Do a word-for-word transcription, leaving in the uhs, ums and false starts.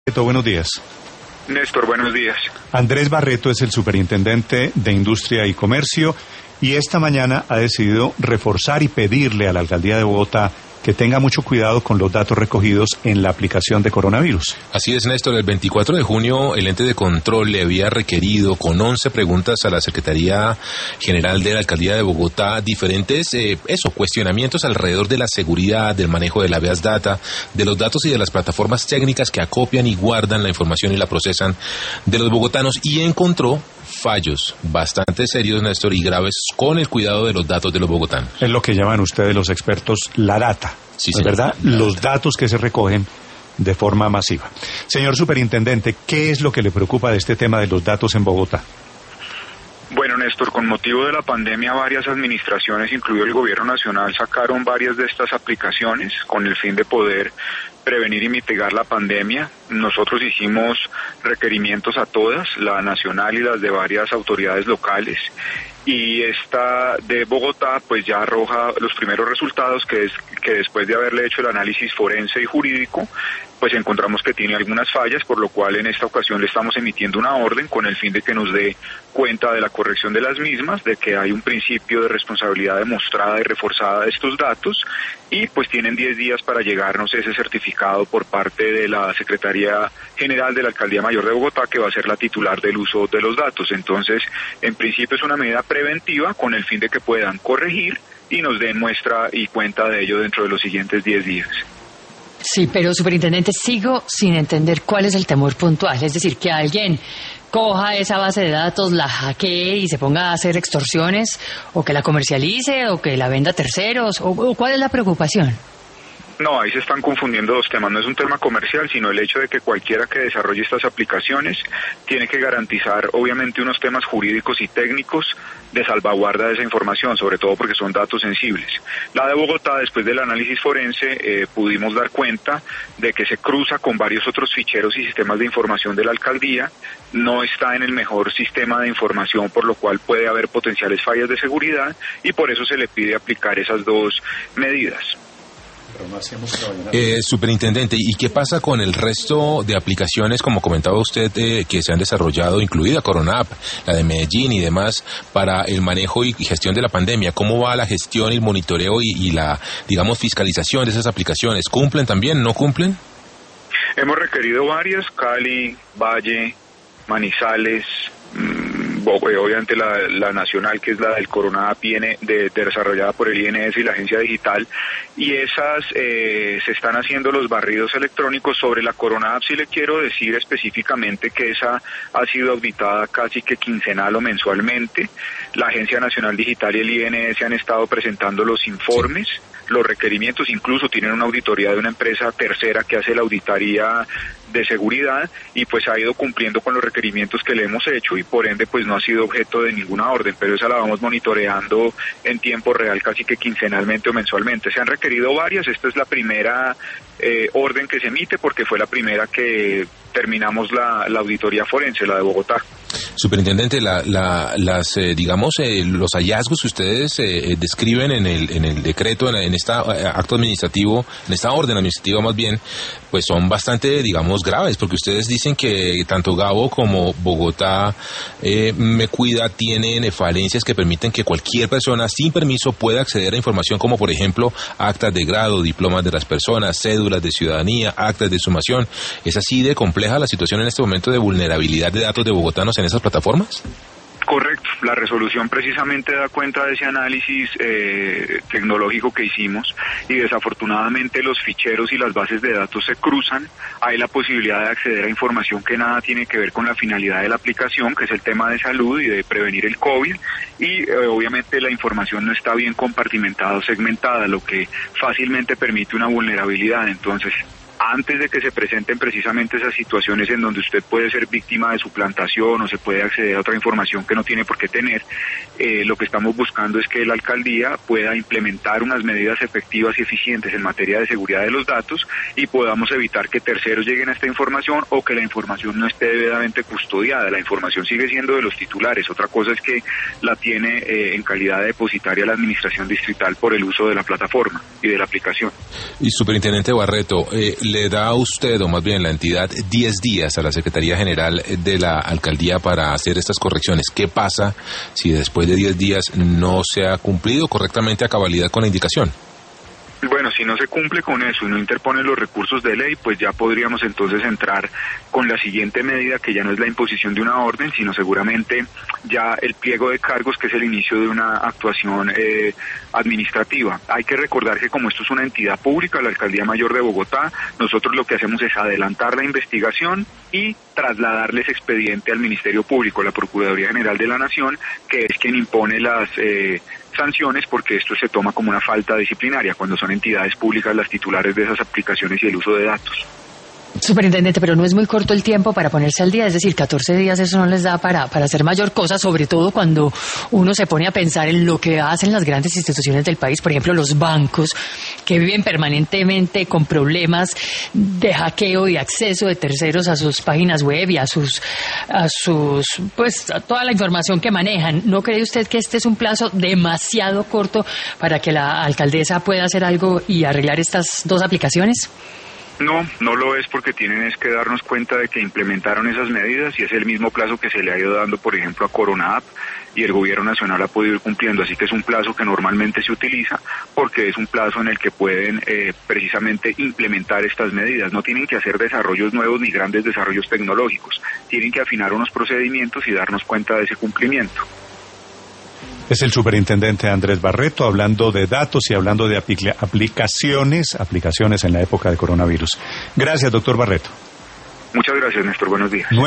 Barreto, buenos días. Néstor, buenos días. Andrés Barreto es el superintendente de Industria y Comercio y esta mañana ha decidido reforzar y pedirle a la alcaldía de Bogotá que tenga mucho cuidado con los datos recogidos en la aplicación de coronavirus. Así es, Néstor. El veinticuatro de junio el ente de control le había requerido con once preguntas a la Secretaría General de la Alcaldía de Bogotá diferentes, eh, eso, cuestionamientos alrededor de la seguridad, del manejo de la Beas Data, de los datos y de las plataformas técnicas que acopian y guardan la información y la procesan de los bogotanos, y encontró fallos bastante serios, Néstor, y graves con el cuidado de los datos de los bogotanos. Es lo que llaman ustedes los expertos la data, sí, ¿es verdad? La los data. Datos que se recogen de forma masiva. Señor superintendente, ¿qué es lo que le preocupa de este tema de los datos en Bogotá? Bueno, Néstor, con motivo de la pandemia, varias administraciones, incluido el Gobierno Nacional, sacaron varias de estas aplicaciones con el fin de poder prevenir y mitigar la pandemia. Nosotros hicimos requerimientos a todas, la nacional y las de varias autoridades locales, y esta de Bogotá pues ya arroja los primeros resultados, que es que después de haberle hecho el análisis forense y jurídico, pues encontramos que tiene algunas fallas, por lo cual en esta ocasión le estamos emitiendo una orden con el fin de que nos dé cuenta de la corrección de las mismas, de que hay un principio de responsabilidad demostrada y reforzada de estos datos, y pues tienen diez días para llegarnos ese certificado por parte de la Secretaría General de la Alcaldía Mayor de Bogotá, que va a ser la titular del uso de los datos. Entonces, en principio es una medida preventiva con el fin de que puedan corregir y nos den muestra y cuenta de ello dentro de los siguientes diez días. Sí, pero superintendente, sigo sin entender cuál es el temor puntual. Es decir, que alguien coja esa base de datos, la hackee y se ponga a hacer extorsiones, o que la comercialice, o que la venda a terceros, o, o ¿cuál es la preocupación? No, ahí se están confundiendo dos temas. No es un tema comercial, sino el hecho de que cualquiera que desarrolle estas aplicaciones tiene que garantizar, obviamente, unos temas jurídicos y técnicos de salvaguarda de esa información, sobre todo porque son datos sensibles. La de Bogotá, después del análisis forense, eh, pudimos dar cuenta de que se cruza con varios otros ficheros y sistemas de información de la alcaldía, no está en el mejor sistema de información, por lo cual puede haber potenciales fallas de seguridad, y por eso se le pide aplicar esas dos medidas. Eh, superintendente, ¿y qué pasa con el resto de aplicaciones, como comentaba usted, eh, que se han desarrollado, incluida Corona App, la de Medellín y demás, para el manejo y gestión de la pandemia? ¿Cómo va la gestión, el monitoreo y, y la, digamos, fiscalización de esas aplicaciones? ¿Cumplen también? ¿No cumplen? Hemos requerido varias: Cali, Valle, Manizales, mmm, obviamente la, la nacional, que es la del Corona App, viene de, de desarrollada por el I N S y la agencia digital, y esas eh, se están haciendo los barridos electrónicos. Sobre la Corona App sí le quiero decir específicamente que esa ha sido auditada casi que quincenal o mensualmente. La Agencia Nacional Digital y el I N S han estado presentando los informes, sí, los requerimientos, incluso tienen una auditoría de una empresa tercera que hace la auditoría de seguridad, y pues ha ido cumpliendo con los requerimientos que le hemos hecho, y por ende pues no ha sido objeto de ninguna orden, pero esa la vamos monitoreando en tiempo real casi que quincenalmente o mensualmente. Se han requerido varias, esta es la primera eh, orden que se emite porque fue la primera que terminamos la, la auditoría forense, la de Bogotá. Superintendente, la, la, las, eh, digamos, eh, los hallazgos que ustedes eh, describen en el, en el decreto, en, en este acto administrativo, en esta orden administrativa más bien, pues son bastante, digamos, graves, porque ustedes dicen que tanto Gabo como Bogotá eh, Me Cuida tienen falencias que permiten que cualquier persona sin permiso pueda acceder a información como, por ejemplo, actas de grado, diplomas de las personas, cédulas de ciudadanía, actas de sumación. ¿Es así de compleja la situación en este momento de vulnerabilidad de datos de bogotanos en esas plataformas? Correcto, la resolución precisamente da cuenta de ese análisis eh, tecnológico que hicimos, y desafortunadamente los ficheros y las bases de datos se cruzan. Hay la posibilidad de acceder a información que nada tiene que ver con la finalidad de la aplicación, que es el tema de salud y de prevenir el COVID, y eh, obviamente la información no está bien compartimentada o segmentada, lo que fácilmente permite una vulnerabilidad. Entonces, antes de que se presenten precisamente esas situaciones en donde usted puede ser víctima de suplantación o se puede acceder a otra información que no tiene por qué tener, eh, lo que estamos buscando es que la alcaldía pueda implementar unas medidas efectivas y eficientes en materia de seguridad de los datos, y podamos evitar que terceros lleguen a esta información o que la información no esté debidamente custodiada. La información sigue siendo de los titulares. Otra cosa es que la tiene eh, en calidad de depositaria la administración distrital por el uso de la plataforma y de la aplicación. Y superintendente Barreto, eh, le le da a usted, o más bien la entidad, diez días a la Secretaría General de la Alcaldía para hacer estas correcciones. ¿Qué pasa si después de diez días no se ha cumplido correctamente a cabalidad con la indicación? Bueno, si no se cumple con eso y no interponen los recursos de ley, pues ya podríamos entonces entrar con la siguiente medida, que ya no es la imposición de una orden, sino seguramente ya el pliego de cargos, que es el inicio de una actuación eh, administrativa. Hay que recordar que como esto es una entidad pública, la Alcaldía Mayor de Bogotá, nosotros lo que hacemos es adelantar la investigación y trasladarles expediente al Ministerio Público, la Procuraduría General de la Nación, que es quien impone las eh, sanciones, porque esto se toma como una falta disciplinaria cuando son entidades públicas las titulares de esas aplicaciones y el uso de datos. Superintendente, pero no es muy corto el tiempo para ponerse al día, es decir, catorce días eso no les da para, para hacer mayor cosa, sobre todo cuando uno se pone a pensar en lo que hacen las grandes instituciones del país, por ejemplo los bancos, que viven permanentemente con problemas de hackeo y acceso de terceros a sus páginas web y a sus, a sus, pues, a toda la información que manejan. ¿No cree usted que este es un plazo demasiado corto para que la alcaldesa pueda hacer algo y arreglar estas dos aplicaciones? No, no lo es, porque tienen es que darnos cuenta de que implementaron esas medidas y es el mismo plazo que se le ha ido dando, por ejemplo, a Corona App, y el gobierno nacional ha podido ir cumpliendo, así que es un plazo que normalmente se utiliza porque es un plazo en el que pueden eh, precisamente implementar estas medidas. No tienen que hacer desarrollos nuevos ni grandes desarrollos tecnológicos, tienen que afinar unos procedimientos y darnos cuenta de ese cumplimiento. Es el superintendente Andrés Barreto hablando de datos y hablando de apl- aplicaciones, aplicaciones en la época de coronavirus. Gracias, doctor Barreto. Muchas gracias, Néstor. Buenos días.